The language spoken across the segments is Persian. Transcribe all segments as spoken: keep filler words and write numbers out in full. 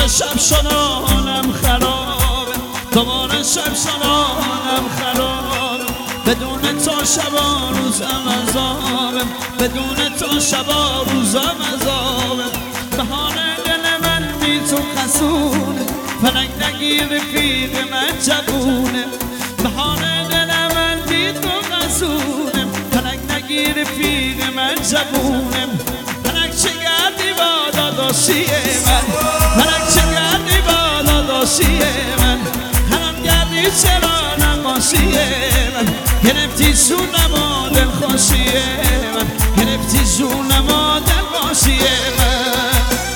شب شنانم خرابه، دوباره شب شنانم خرابه. بدون تو شبا روزم عذابه، بدون تو شبا روزم عذابه. بهانه دل من بی تو خسونه، فلک نگیر رفیق من جوونه. بهانه دل من بی تو خسونه، فلک نگیر رفیق من جوونه. فلک چه گردی با داداشی من، فلک چه گردی با داداشی من. هرم گردی چرا نقاشی من، گرفتی جونم و دلخوشی من، گرفتی جونم و دلخوشی من.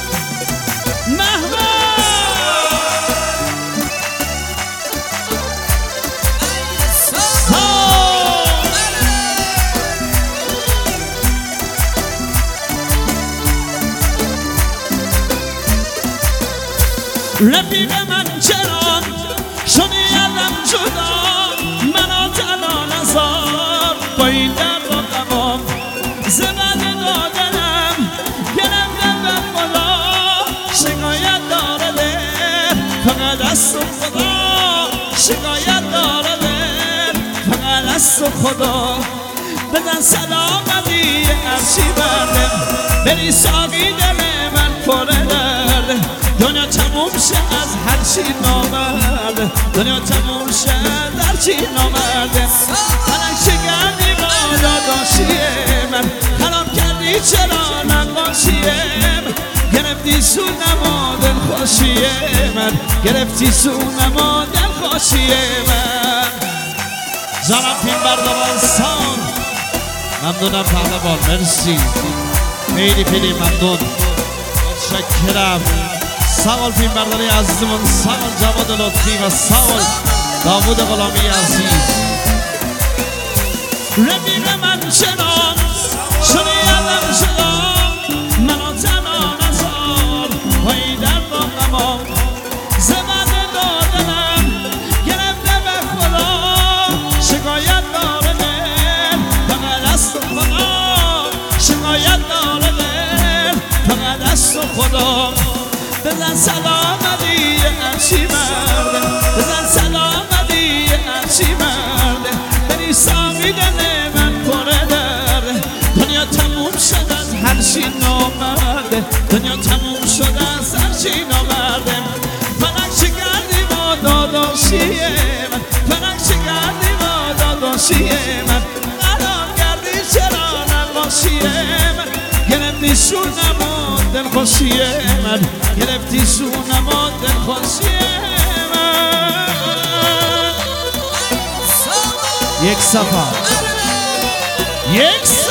رفیق من چرا شدی ازم جدا، منو تنها نذار با این درد و غمام. زبد دادنم گرفتم به خدا، شکایت داره دل فقط از تو خدا، شکایت داره دل فقط از تو خدا. بزن سلامتی ارچی برده، بری ساقی دل من پر درده. دنیا تموم شه از هر چی نامرده، دنیا تموم شه از هر چی نامرده. فلک چه گردی با داداشی من، خراب کردی چرا نقاشی من. گرفتی سونم و دلخوشی من، گرفتی سونم و دلخوشی من. جانم فیلم برداران سان ممنونم پهلوان، مرسی خیلی خیلی ممنون، متشکرم. سوال فیلم برداری عزیزمون سوال جواد لطفی و سوال داوود غلامی عزیز. رفیق من چرا شدی ازم جدا، منو تنها نذار با این درد و غمام. زبد دادنم گرفته به خدا، شکایت داره دل فقط از تو خدا، شکایت داره دل فقط از تو خدا. بزن سلامتی ارچی مرده، بزن سلامتی ارچی مرده. بری ساقی دل من پر درده، دنیا تموم شد از هر چی نامرده، دنیا تموم شد از هر چی نامرده. فلک چه گردی با داداشی من، فلک چه گردی با داداشی من. قرار گردی چرا نقاشی من، گرفتی شونم و دلخوشی من، گرفتی شونم و دلخوشی من. یک صفحه یک